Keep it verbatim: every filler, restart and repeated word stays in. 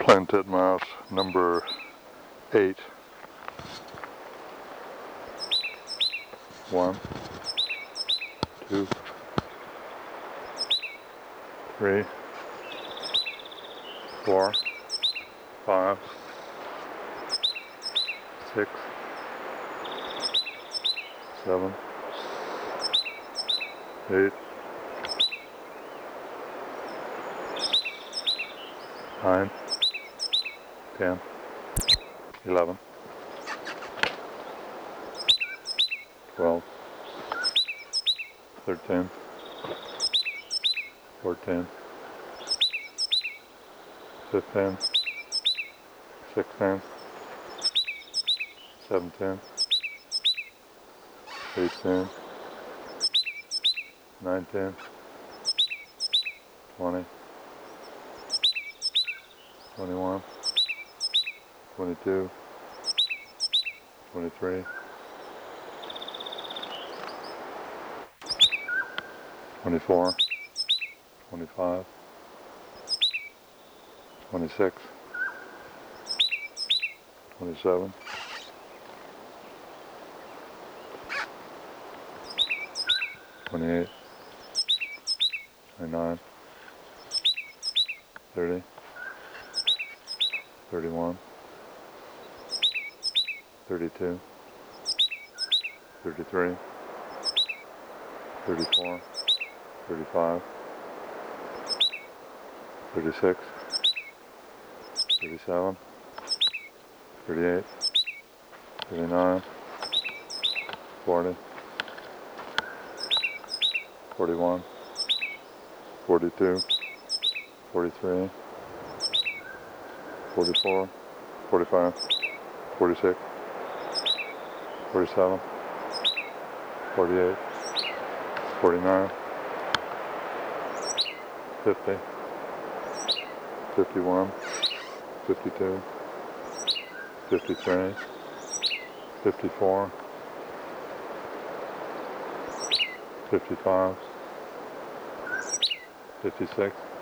Plain titmouse number eight. One, two, three, four, five, six, seven, eight, nine, ten, eleven, twelve, thirteen, fourteen, fifteen, sixteen, seventeen, eighteen, nineteen, twenty, twenty-one, twenty-two, twenty-three, twenty-four, twenty-five, twenty-six, twenty-seven, twenty-eight, twenty-nine, thirty, thirty-one, thirty-two, thirty-three, thirty-four, thirty-five, thirty-six, thirty-seven, thirty-eight, thirty-nine, forty, forty-one, forty-two, forty-three, forty-four, forty-five, forty-six, forty-seven, forty-eight, forty-nine, fifty, fifty-one, fifty-two, fifty-three, fifty-four, fifty-five, fifty-six,